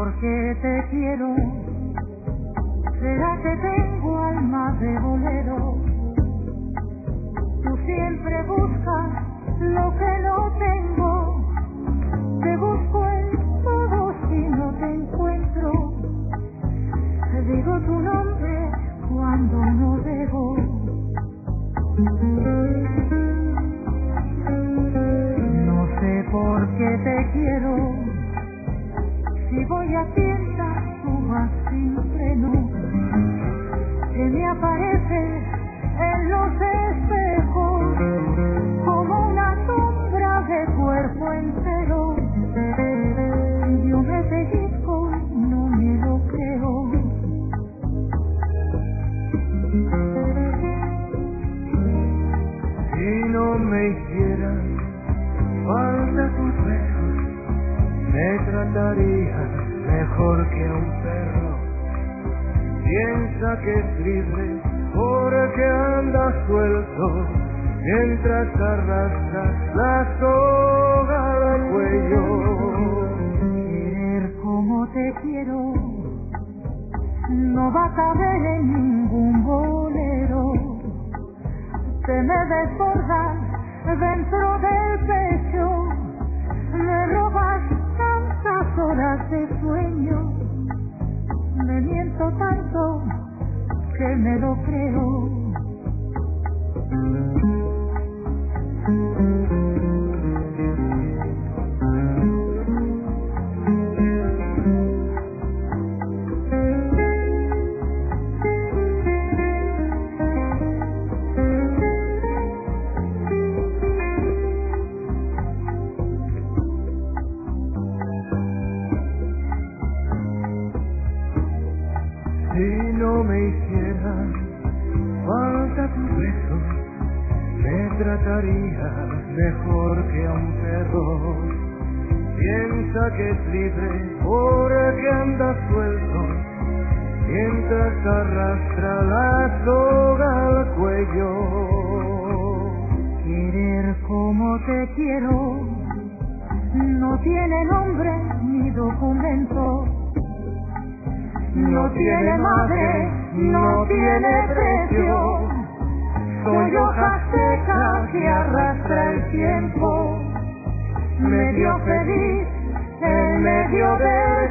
porque te quiero. ¿Será que tengo alma de bolero? Tú siempre buscas lo que no tengo. Te busco en todo si no te encuentro. Te digo tu nombre cuando no debo. No sé por qué te quiero. Si voy a tientas, tú vas sin freno. Que me aparece en los espejos como una sombra de cuerpo entero. Y yo me pellizco y no me lo creo. Si no me hicieran falta tus besos, me trataría mejor que a un perro. Piensa que es libre porque anda suelto mientras arrastra la soga al cuello. Querer como te quiero no va a caber en ningún bolero. Te me desbordas dentro del pecho, me robas tantas horas de sueño, me miento tanto que me lo creo. Si no me hicieran falta tus besos, me trataría mejor que a un perro. Piensa que es libre porque anda suelto mientras arrastra la soga al cuello. Querer como te quiero no tiene nombre ni documento. No tiene madre, no tiene precio. Soy hoja seca que arrastra el tiempo, medio feliz en medio del